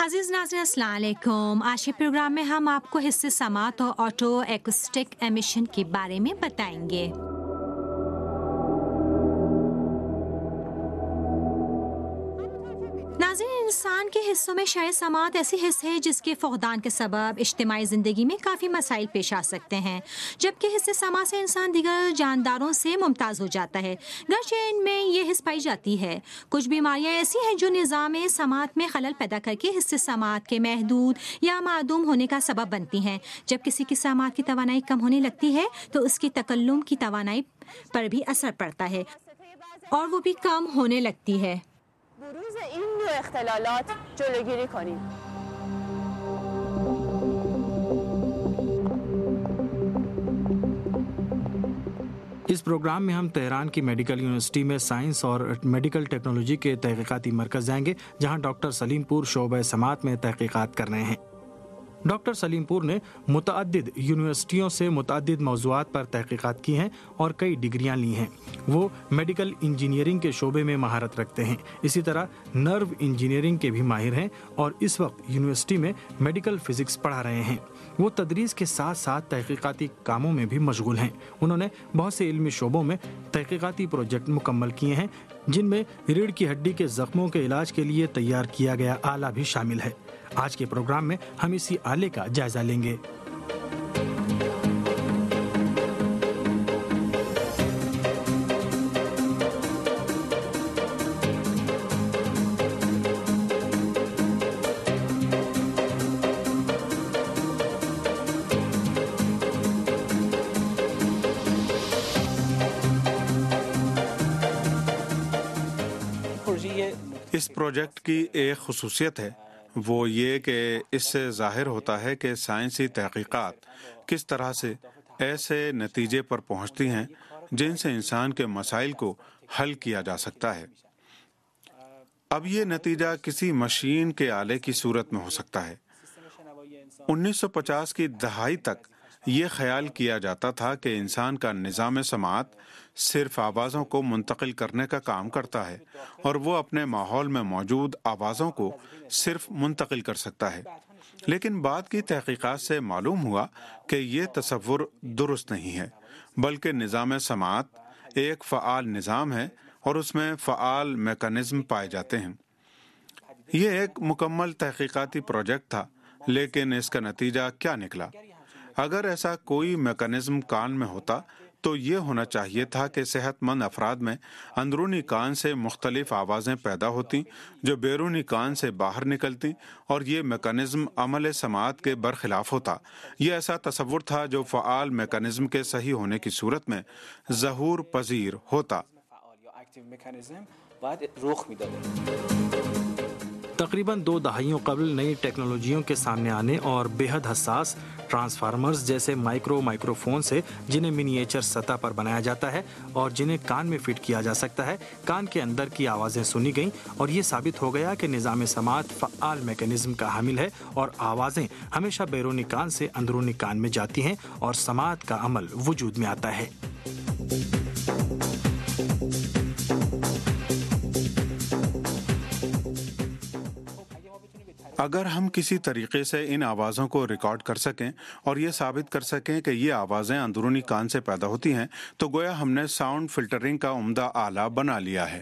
अजीज़ नाज़रीन अस्सलाम वालेकुम। आज के प्रोग्राम में हम आपको हिस्से समात और ऑटो एक्यूस्टिक एमिशन के बारे में बताएंगे। नाज़रीन, इंसान के हिस्सों में शय समात ऐसी हिस्स है जिसके फुक़दान के सबब इज्तिमाई ज़िंदगी में काफ़ी मसाइल पेश आ सकते हैं, जबकि हिस्से समात से इंसान दीगर जानदारों से मुमताज़ हो जाता है, गरचे इनमें ये हिस्स पाई जाती है। कुछ बीमारियाँ ऐसी हैं जो निज़ाम समात में खलल पैदा करके हिस्से समात के महदूद या मादूम होने का सबब बनती हैं। जब किसी की समात की तवानाई कम होने लगती है तो उसकी तकल्लुम की तवानाई पर भी असर पड़ता है और वो भी कम होने लगती है। بروز این نوع اختلالات جلوگیری کنیم. इस प्रोग्राम में हम तेहरान की मेडिकल यूनिवर्सिटी में साइंस और मेडिकल टेक्नोलॉजी के तहकीकाती मरकज़ जाएंगे, जहां डॉक्टर सलीमपुर शोबे समात में तहकीकात कर रहे हैं। डॉक्टर सलीमपुर ने मुतअद्दिद यूनिवर्सिटियों से मुतअद्दिद मौज़ूआत पर तहकीकात की हैं और कई डिग्रियां ली हैं। वो मेडिकल इंजीनियरिंग के शोबे में महारत रखते हैं, इसी तरह नर्व इंजीनियरिंग के भी माहिर हैं और इस वक्त यूनिवर्सिटी में मेडिकल फ़िज़िक्स पढ़ा रहे हैं। वो तदरीस के साथ साथ तहकीकाती कामों में भी मशगूल हैं। उन्होंने बहुत से इल्मी शोबों में तहकीकाती प्रोजेक्ट मुकम्मल किए हैं, जिनमें रीढ़ की हड्डी के ज़ख्मों के इलाज के लिए तैयार किया गया आला भी शामिल है। आज के प्रोग्राम में हम इसी आले का जायजा लेंगे। इस प्रोजेक्ट की एक खुसूसियत है वो ये कि इससे ज़ाहिर होता है कि साइंसी तहकीकात किस तरह से ऐसे नतीजे पर पहुंचती हैं जिनसे इंसान के मसाइल को हल किया जा सकता है। अब ये नतीजा किसी मशीन के आले की सूरत में हो सकता है। 1950 की दहाई तक ये ख्याल किया जाता था कि इंसान का निज़ाम समात सिर्फ आवाज़ों को मुंतकिल करने का काम करता है और वो अपने माहौल में मौजूद आवाज़ों को सिर्फ मुंतकिल कर सकता है। लेकिन बाद की तहकीकात से मालूम हुआ कि ये तसव्वुर दुरुस्त नहीं है, बल्कि निज़ाम समात एक फ़आल निज़ाम है और उसमें फ़आल मेकानिज़्म पाए जाते हैं। ये एक मुकम्मल तहकीकाती प्रोजेक्ट था, लेकिन इसका नतीजा क्या निकला? अगर ऐसा कोई मेकानिज़्म कान में होता तो ये होना चाहिए था कि सेहतमंद अफराद में अंदरूनी कान से मुख्तलिफ आवाज़ें पैदा होती जो बैरूनी कान से बाहर निकलती और ये मेकानिज़्म अमल समात के बरखिलाफ होता। ये ऐसा तसव्वुर था जो फ़आल मेकानिज़्म के सही होने की सूरत में ज़हूर पज़ीर होता। तकरीबन 2 दहाइयों कबल नई टेक्नोलॉजियों के सामने आने और बेहद हसास ट्रांसफार्मर्स जैसे माइक्रोफोन से जिन्हें मिनिएचर सतह पर बनाया जाता है और जिन्हें कान में फिट किया जा सकता है, कान के अंदर की आवाज़ें सुनी गईं और ये साबित हो गया कि निज़ाम समात फ़आल मैकेनिज़्म का हामिल है और आवाज़ें हमेशा बैरूनी कान से अंदरूनी कान में जाती हैं और समात का अमल वजूद में आता है। अगर हम किसी तरीके से इन आवाज़ों को रिकॉर्ड कर सकें और ये साबित कर सकें कि ये आवाज़ें अंदरूनी कान से पैदा होती हैं, तो गोया हमने साउंड फिल्टरिंग का उम्दा आला बना लिया है।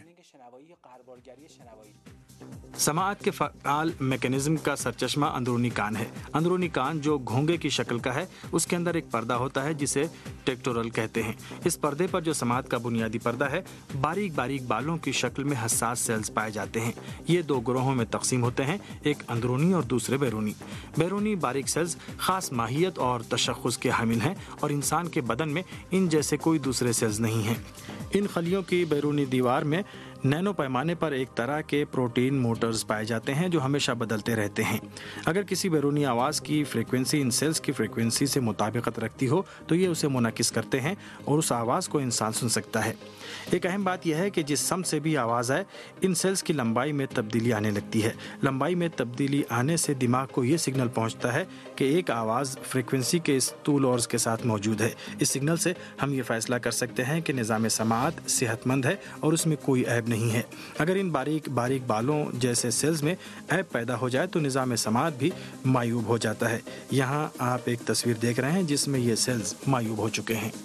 समात के फ़आल मैकेनिज़्म का सरचश्मा अंदरूनी कान है। अंदरूनी कान जो घोंगे की शक्ल का है, उसके अंदर एक पर्दा होता है जिसे टेक्टोरल कहते हैं। इस पर्दे पर जो समात का बुनियादी पर्दा है, बारीक बारीक बालों की शक्ल में हसास सेल्स पाए जाते हैं। ये 2 ग्रोहों में तकसीम होते हैं, एक अंदरूनी और दूसरे बैरूनी। बैरूनी बारीक सेल्स ख़ास माहियत और तशख़्ख़ुस के हामिल हैं और इंसान के बदन में इन जैसे कोई दूसरे सेल्स नहीं हैं। इन खलियों की बैरूनी दीवार में नैनो पैमाने पर एक तरह के प्रोटीन मोटर्स पाए जाते हैं जो हमेशा बदलते रहते हैं। अगर किसी बैरूनी आवाज़ की फ्रीक्वेंसी इन सेल्स की फ्रीक्वेंसी से मुताबिकत रखती हो तो ये उसे मुनकिस करते हैं और उस आवाज़ को इंसान सुन सकता है। एक अहम बात यह है कि जिस सम से भी आवाज़ आए, इन सेल्स की लंबाई में तब्दीली आने लगती है। लंबाई में तब्दीली आने से दिमाग को ये सिग्नल पहुंचता है कि एक आवाज़ फ्रीक्वेंसी के इस तूल और के साथ मौजूद है। इस सिग्नल से हम ये फैसला कर सकते हैं कि निज़ाम समात सेहतमंद है और उसमें कोई ऐब عیب نہیں ہے۔ اگر ان باریک باریک بالوں جیسے سیلز میں عیب پیدا ہو جائے تو نظام سماعت بھی معیوب ہو جاتا ہے۔ یہاں آپ ایک تصویر دیکھ رہے ہیں جس میں یہ سیلز معیوب ہو چکے ہیں۔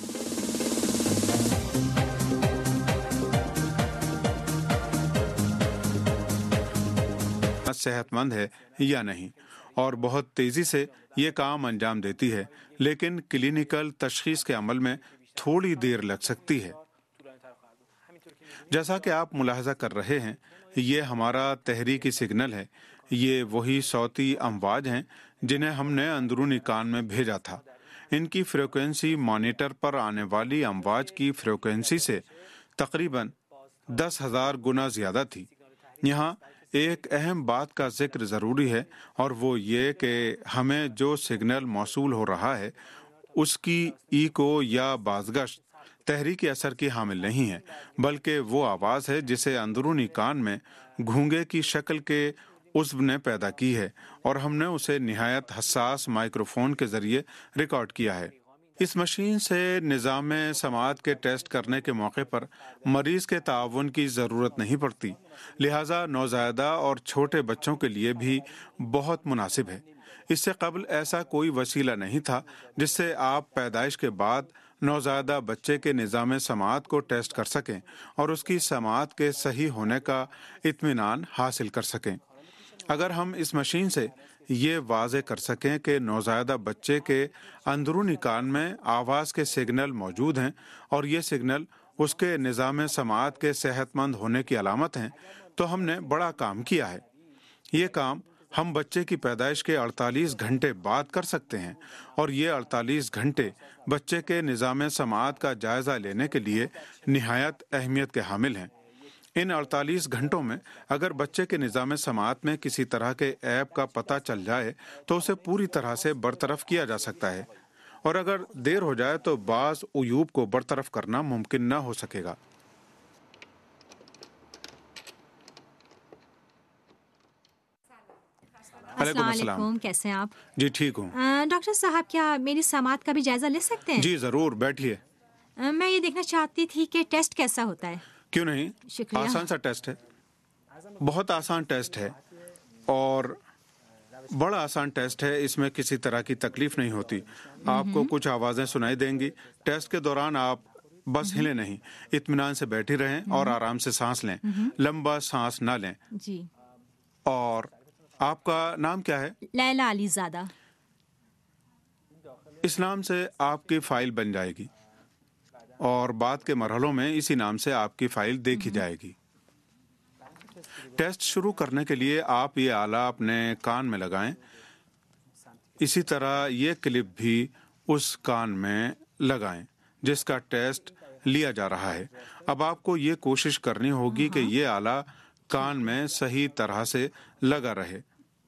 صحت مند ہے یا نہیں، اور بہت تیزی سے یہ کام انجام دیتی ہے، لیکن کلینیکل تشخیص کے عمل میں تھوڑی دیر لگ سکتی ہے۔ جیسا کہ آپ ملاحظہ کر رہے ہیں، یہ ہمارا تحریکی سگنل ہے۔ یہ وہی صوتی امواج ہیں جنہیں ہم نے اندرونی کان میں بھیجا تھا۔ ان کی فریکوینسی مانیٹر پر آنے والی امواج کی فریکوینسی سے تقریباً 10,000 گنا زیادہ تھی۔ یہاں ایک اہم بات کا ذکر ضروری ہے، اور وہ یہ کہ ہمیں جو سگنل موصول ہو رہا ہے اس کی ایکو یا بازگشت تحریکی اثر کی حامل نہیں ہے، بلکہ وہ آواز ہے جسے اندرونی کان میں گھونگے کی شکل کے عضو نے پیدا کی ہے، اور ہم نے اسے نہایت حساس مائکروفون کے ذریعے ریکارڈ کیا ہے۔ اس مشین سے نظام سماعت کے ٹیسٹ کرنے کے موقع پر مریض کے تعاون کی ضرورت نہیں پڑتی، لہٰذا نوزائیدہ اور چھوٹے بچوں کے لیے بھی بہت مناسب ہے۔ اس سے قبل ایسا کوئی وسیلہ نہیں تھا جس سے آپ پیدائش کے بعد نوزائیدہ بچے کے نظام سماعت کو ٹیسٹ کر سکیں اور اس کی سماعت کے صحیح ہونے کا اطمینان حاصل کر سکیں۔ اگر ہم اس مشین سے یہ واضح کر سکیں کہ نوزائیدہ بچے کے اندرونی کان میں آواز کے سگنل موجود ہیں اور یہ سگنل اس کے نظام سماعت کے صحت مند ہونے کی علامت ہیں، تو ہم نے بڑا کام کیا ہے۔ یہ کام ہم بچے کی پیدائش کے 48 گھنٹے بعد کر سکتے ہیں، اور یہ 48 گھنٹے بچے کے نظام سماعت کا جائزہ لینے کے لیے نہایت اہمیت کے حامل ہیں۔ ان 48 گھنٹوں میں اگر بچے کے نظام سماعت میں کسی طرح کے عیب کا پتہ چل جائے تو اسے پوری طرح سے برطرف کیا جا سکتا ہے، اور اگر دیر ہو جائے تو بعض عیوب کو برطرف کرنا ممکن نہ ہو سکے گا۔ السلام علیکم، کیسے ہیں آپ؟ جی ٹھیک ہوں۔ ڈاکٹر صاحب، کیا میری سماعت کا بھی جائزہ لے سکتے ہیں؟ جی ضرور، بیٹھیے۔ میں یہ دیکھنا چاہتی تھی کہ ٹیسٹ کیسا ہوتا ہے۔ کیوں نہیں، شکریہ۔ آسان سا ٹیسٹ ہے، بہت آسان ٹیسٹ ہے، اور بڑا آسان ٹیسٹ ہے۔ اس میں کسی طرح کی تکلیف نہیں ہوتی۔ آپ کو کچھ آوازیں سنائی دیں گی۔ ٹیسٹ کے دوران آپ بس ہلیں نہیں، اطمینان سے بیٹھی رہیں اور آرام سے سانس لیں، لمبا سانس نہ لیں۔ جی۔ اور آپ کا نام کیا ہے؟ لیلا علی زادہ۔ اس نام سے آپ کی فائل بن جائے گی، اور بعد کے مرحلوں میں اسی نام سے آپ کی فائل دیکھی جائے گی۔ ٹیسٹ شروع کرنے کے لیے آپ یہ آلہ اپنے کان میں لگائیں، اسی طرح یہ کلپ بھی اس کان میں لگائیں جس کا ٹیسٹ لیا جا رہا ہے۔ اب آپ کو یہ کوشش کرنی ہوگی کہ یہ آلہ کان میں صحیح طرح سے لگا رہے۔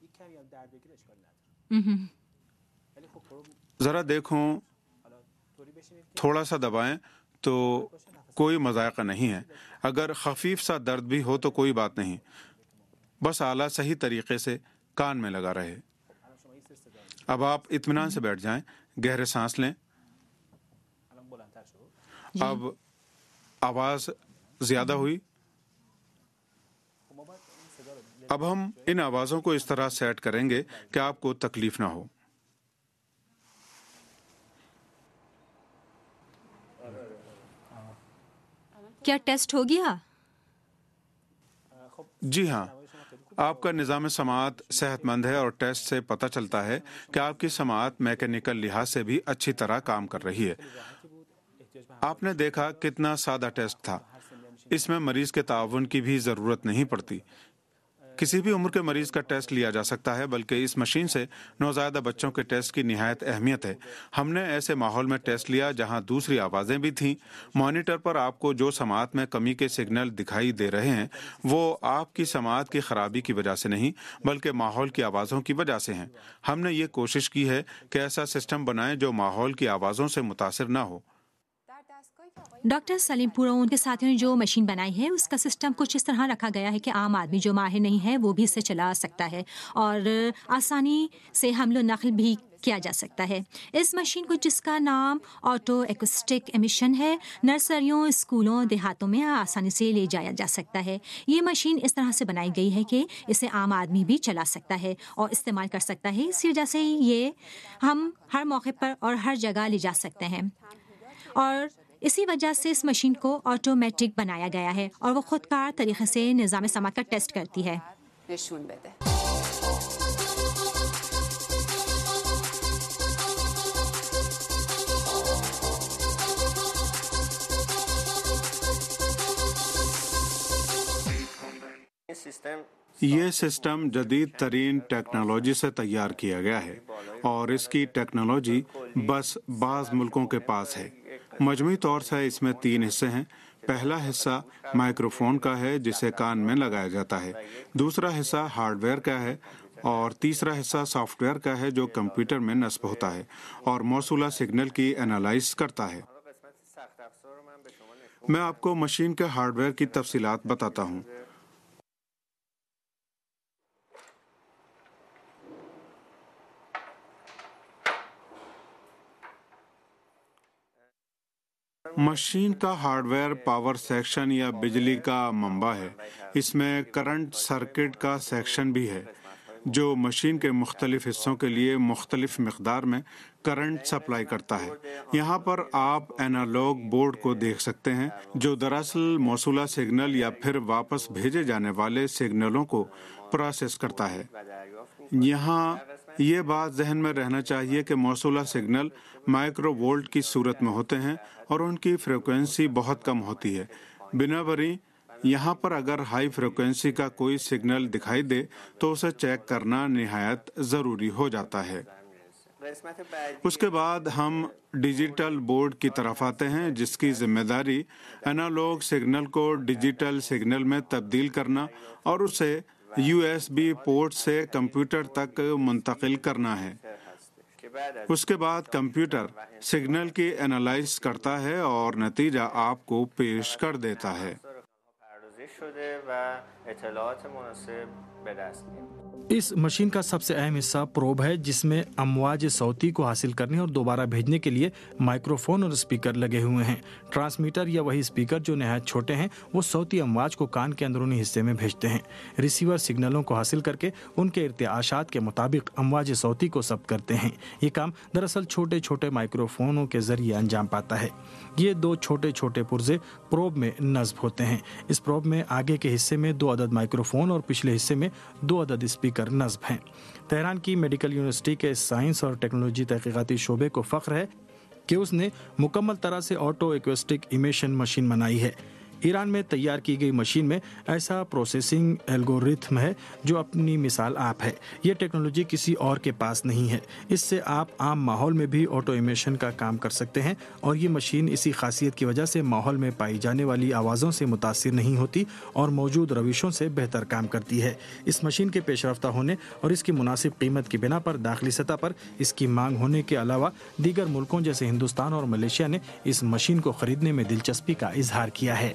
ذرا دیکھوں، تھوڑا سا دبائیں تو کوئی مذائقہ نہیں ہے۔ اگر خفیف سا درد بھی ہو تو کوئی بات نہیں، بس آلہ صحیح طریقے سے کان میں لگا رہے۔ اب آپ اطمینان سے بیٹھ جائیں، گہرے سانس لیں۔ اب آواز زیادہ ہوئی۔ اب ہم ان آوازوں کو اس طرح سیٹ کریں گے کہ آپ کو تکلیف نہ ہو۔ کیا ٹیسٹ ہو گیا؟ جی ہاں، آپ کا نظام سماعت صحت مند ہے، اور ٹیسٹ سے پتہ چلتا ہے کہ آپ کی سماعت میکینیکل لحاظ سے بھی اچھی طرح کام کر رہی ہے۔ آپ نے دیکھا کتنا سادہ ٹیسٹ تھا، اس میں مریض کے تعاون کی بھی ضرورت نہیں پڑتی۔ کسی بھی عمر کے مریض کا ٹیسٹ لیا جا سکتا ہے، بلکہ اس مشین سے نوزائیدہ بچوں کے ٹیسٹ کی نہایت اہمیت ہے۔ ہم نے ایسے ماحول میں ٹیسٹ لیا جہاں دوسری آوازیں بھی تھیں۔ مانیٹر پر آپ کو جو سماعت میں کمی کے سگنل دکھائی دے رہے ہیں وہ آپ کی سماعت کی خرابی کی وجہ سے نہیں، بلکہ ماحول کی آوازوں کی وجہ سے ہیں۔ ہم نے یہ کوشش کی ہے کہ ایسا سسٹم بنائیں جو ماحول کی آوازوں سے متاثر نہ ہو۔ ڈاکٹر سلیم پورا ان کے ساتھیوں نے جو مشین بنائی ہے اس کا سسٹم کچھ اس طرح رکھا گیا ہے کہ عام آدمی جو ماہر نہیں ہے وہ بھی اسے چلا سکتا ہے اور آسانی سے حمل و نقل بھی کیا جا سکتا ہے۔ اس مشین کو، جس کا نام آٹو ایکوسٹک ایمیشن ہے، نرسریوں، اسکولوں، دیہاتوں میں آسانی سے لے جایا جا سکتا ہے۔ یہ مشین اس طرح سے بنائی گئی ہے کہ اسے عام آدمی بھی چلا سکتا ہے اور استعمال کر سکتا ہے۔ اسی وجہ سے یہ ہم ہر موقع پر اور ہر جگہ لے جا سکتے ہیں، اور اسی وجہ سے اس مشین کو آٹومیٹک بنایا گیا ہے اور وہ خود کار طریقے سے نظام سماعت کا ٹیسٹ کرتی ہے۔ نشون بده. یہ سسٹم جدید ترین ٹیکنالوجی سے تیار کیا گیا ہے اور اس کی ٹیکنالوجی بس بعض ملکوں کے پاس ہے۔ مجموعی طور سے اس میں 3 حصے ہیں۔ پہلا حصہ مائکروفون کا ہے جسے کان میں لگایا جاتا ہے، دوسرا حصہ ہارڈ ویئر کا ہے اور تیسرا حصہ سافٹ ویئر کا ہے جو کمپیوٹر میں نصب ہوتا ہے اور موصولہ سگنل کی انالائز کرتا ہے۔ میں آپ کو مشین کے ہارڈ ویئر کی تفصیلات بتاتا ہوں۔ مشین کا ہارڈ ویئر پاور سیکشن یا بجلی کا منبع ہے۔ اس میں کرنٹ سرکٹ کا سیکشن بھی ہے جو مشین کے مختلف حصوں کے لیے مختلف مقدار میں کرنٹ سپلائی کرتا ہے۔ یہاں پر آپ اینالوگ بورڈ کو دیکھ سکتے ہیں جو دراصل موصولہ سگنل یا پھر واپس بھیجے جانے والے سگنلوں کو پروسیس کرتا ہے۔ یہاں یہ بات ذہن میں رہنا چاہیے کہ موصولہ سگنل مائکرو وولٹ کی صورت میں ہوتے ہیں اور ان کی فریکوینسی بہت کم ہوتی ہے۔ بنابراین یہاں پر اگر ہائی فریکوینسی کا کوئی سگنل دکھائی دے تو اسے چیک کرنا نہایت ضروری ہو جاتا ہے۔ اس کے بعد ہم ڈیجیٹل بورڈ کی طرف آتے ہیں جس کی ذمہ داری انالوگ سگنل کو ڈیجیٹل سگنل میں تبدیل کرنا اور اسے USB پورٹ سے کمپیوٹر تک منتقل کرنا ہے۔ اس کے بعد کمپیوٹر سگنل کی انالائز کرتا ہے اور نتیجہ آپ کو پیش کر دیتا ہے۔ اس مشین کا سب سے اہم حصہ پروب ہے جس میں امواج صوتی کو حاصل کرنے اور دوبارہ بھیجنے کے لیے مائکروفون اور اسپیکر لگے ہوئے ہیں۔ ٹرانسمیٹر یا وہی اسپیکر جو نہایت چھوٹے ہیں وہ صوتی امواج کو کان کے اندرونی حصے میں بھیجتے ہیں۔ ریسیور سگنلوں کو حاصل کر کے ان کے ارتعاشات کے مطابق امواج صوتی کو ضبط کرتے ہیں۔ یہ کام دراصل چھوٹے چھوٹے مائکروفونوں کے ذریعے انجام پاتا ہے۔ یہ 2 چھوٹے چھوٹے پرزے پروب میں نصب ہوتے ہیں۔ اس پروب میں آگے کے حصے میں 2 عدد مائکروفون اور پچھلے حصے میں 2 عدد اسپیکر نصب ہیں۔ تہران کی میڈیکل یونیورسٹی کے سائنس اور ٹیکنالوجی تحقیقاتی شعبے کو فخر ہے کہ اس نے مکمل طرح سے آٹو ایکوسٹک ایمیشن مشین بنائی ہے۔ ایران میں تیار کی گئی مشین میں ایسا پروسیسنگ الگوریتھم ہے جو اپنی مثال آپ ہے۔ یہ ٹیکنالوجی کسی اور کے پاس نہیں ہے۔ اس سے آپ عام ماحول میں بھی آٹو ایمیشن کا کام کر سکتے ہیں اور یہ مشین اسی خاصیت کی وجہ سے ماحول میں پائی جانے والی آوازوں سے متاثر نہیں ہوتی اور موجود روشوں سے بہتر کام کرتی ہے۔ اس مشین کے پیش رفتہ ہونے اور اس کی مناسب قیمت کی بنا پر داخلی سطح پر اس کی مانگ ہونے کے علاوہ دیگر ملکوں جیسے ہندوستان اور ملیشیا نے اس مشین کو خریدنے میں دلچسپی کا اظہار کیا ہے۔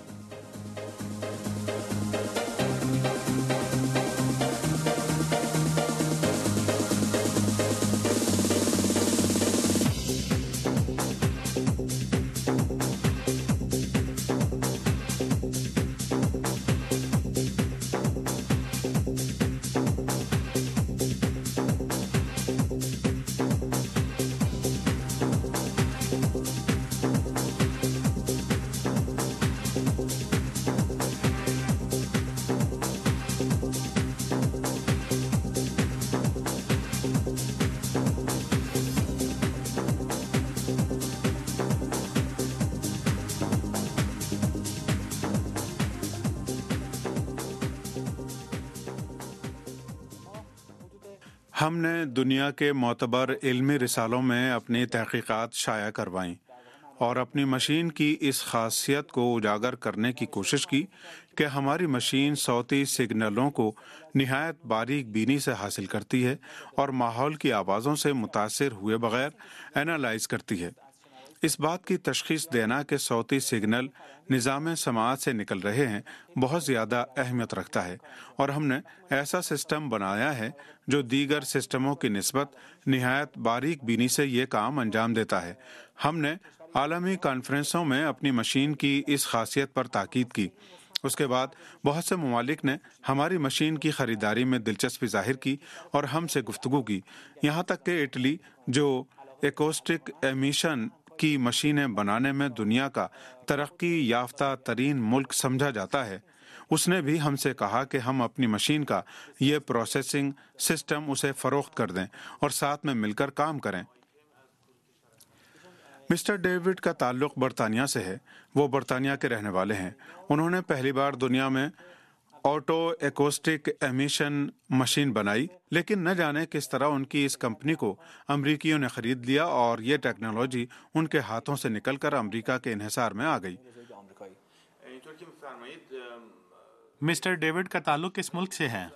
ہم نے دنیا کے معتبر علمی رسالوں میں اپنی تحقیقات شائع کروائیں اور اپنی مشین کی اس خاصیت کو اجاگر کرنے کی کوشش کی کہ ہماری مشین صوتی سگنلوں کو نہایت باریک بینی سے حاصل کرتی ہے اور ماحول کی آوازوں سے متاثر ہوئے بغیر انالائز کرتی ہے۔ اس بات کی تشخیص دینا کہ صوتی سگنل نظام سماعت سے نکل رہے ہیں بہت زیادہ اہمیت رکھتا ہے، اور ہم نے ایسا سسٹم بنایا ہے جو دیگر سسٹموں کی نسبت نہایت باریک بینی سے یہ کام انجام دیتا ہے۔ ہم نے عالمی کانفرنسوں میں اپنی مشین کی اس خاصیت پر تاکید کی۔ اس کے بعد بہت سے ممالک نے ہماری مشین کی خریداری میں دلچسپی ظاہر کی اور ہم سے گفتگو کی، یہاں تک کہ اٹلی جو ایکوسٹک ایمیشن کی مشینیں بنانے میں دنیا کا ترقی یافتہ ترین ملک سمجھا جاتا ہے، اس نے بھی ہم سے کہا کہ ہم اپنی مشین کا یہ پروسیسنگ سسٹم اسے فروخت کر دیں اور ساتھ میں مل کر کام کریں۔ مسٹر ڈیوڈ کا تعلق برطانیہ سے ہے، وہ برطانیہ کے رہنے والے ہیں۔ انہوں نے پہلی بار دنیا میں آٹو ایکوسٹک ایمیشن مشین بنائی، لیکن نہ جانے کس طرح ان کی اس کمپنی کو امریکیوں نے خرید لیا اور یہ ٹیکنالوجی ان کے ہاتھوں سے نکل کر امریکہ کے انحصار میں آ گئی۔ مسٹر ڈیوڈ کا تعلق کس ملک سے ہے؟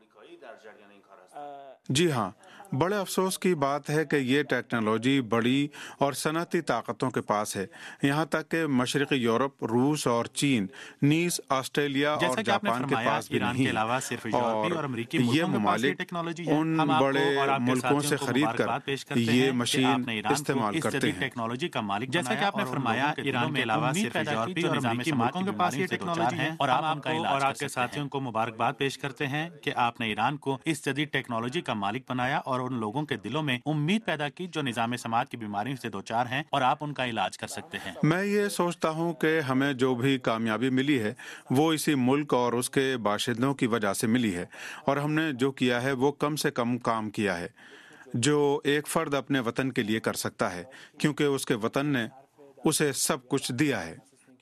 جی ہاں، بڑے افسوس کی بات ہے کہ یہ ٹیکنالوجی بڑی اور صنعتی طاقتوں کے پاس ہے، یہاں تک کہ مشرقی یورپ، روس اور چین نیز آسٹریلیا اور جاپان کے پاس بھی نہیں ہے، اور یہ ممالک ان بڑے ملکوں سے خرید کر یہ مشین استعمال کرتے ہیں۔ جیسا کہ آپ نے فرمایا، ایران کے علاوہ صرف یورپی اور امریکی ملکوں کے پاس یہ ٹیکنالوجی ہے، اور آپ کو اور آپ کے ساتھیوں کو مبارکباد پیش کرتے ہیں کہ آپ نے ایران کو اس جدید ٹیکنالوجی کا مالک بنایا اور ان لوگوں کے دلوں میں امید پیدا کی جو نظام سماعت کی بیماریوں سے دوچار ہیں، اور آپ ان کا علاج کر سکتے ہیں۔ میں یہ سوچتا ہوں کہ ہمیں جو بھی کامیابی ملی ہے وہ اسی ملک اور اس کے باشندوں کی وجہ سے ملی ہے، اور ہم نے جو کیا ہے وہ کم سے کم کام کیا ہے جو ایک فرد اپنے وطن کے لیے کر سکتا ہے، کیونکہ اس کے وطن نے اسے سب کچھ دیا ہے۔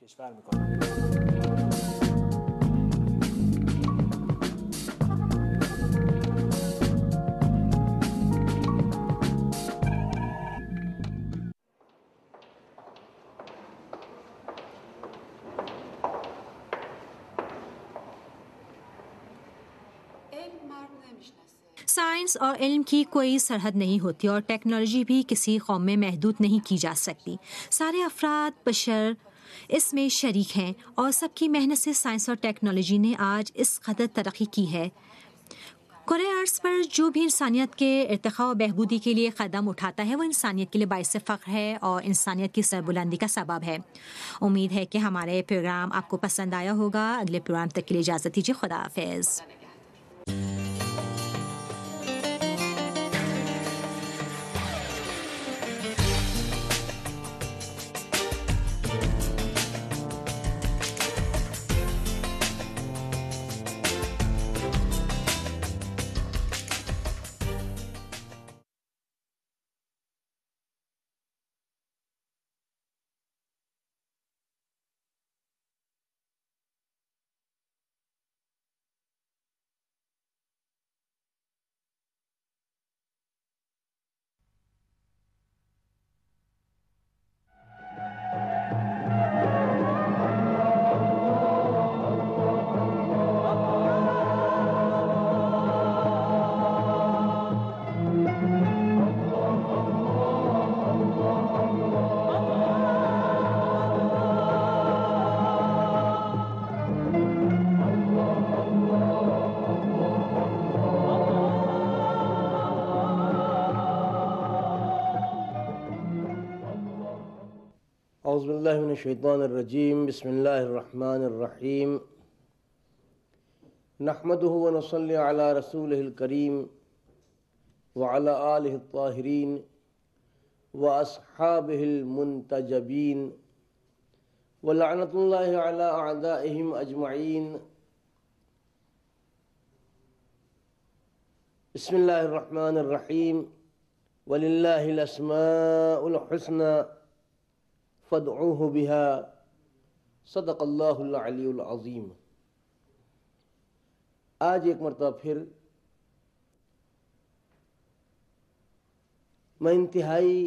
سائنس اور علم کی کوئی سرحد نہیں ہوتی اور ٹیکنالوجی بھی کسی قوم میں محدود نہیں کی جا سکتی۔ سارے افراد بشر اس میں شریک ہیں اور سب کی محنت سے سائنس اور ٹیکنالوجی نے آج اس قدر ترقی کی ہے۔ کرۂ ارض پر جو بھی انسانیت کے ارتقاء و بہبودی کے لیے قدم اٹھاتا ہے وہ انسانیت کے لیے باعث فخر ہے اور انسانیت کی سربلندی کا سبب ہے۔ امید ہے کہ ہمارے پروگرام آپ کو پسند آیا ہوگا۔ اگلے پروگرام تک کے لیے اجازت دیجیے۔ خدا حافظ۔ اعوذ باللہ من الشیطان الرجیم، بسم اللہ الرحمن الرحیم، نحمدہ ونصلی علی رسولہ الکریم وعلی آلہ الطاہرین واصحابہ المنتجبین ولعنۃ اللہ علی اعدائہم اجمعین۔ بسم اللہ الرحمن الرحیم، وللہ الاسماء الحسنی فادعوہ بہا، صدق اللہ العلی العظیم۔ آج ایک مرتبہ پھر میں انتہائی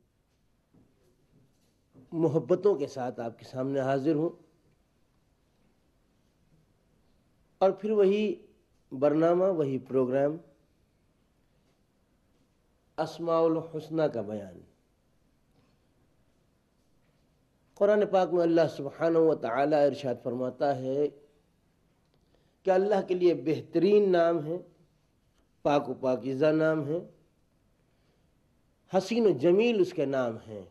محبتوں کے ساتھ آپ کے سامنے حاضر ہوں، اور پھر وہی برنامہ، وہی پروگرام، اسماء الحسنی کا بیان۔ قرآن پاک میں اللہ سبحانہ و تعالی ارشاد فرماتا ہے کہ اللہ کے لیے بہترین نام ہے، پاک و پاکیزہ نام ہے، حسین و جمیل اس کے نام ہیں،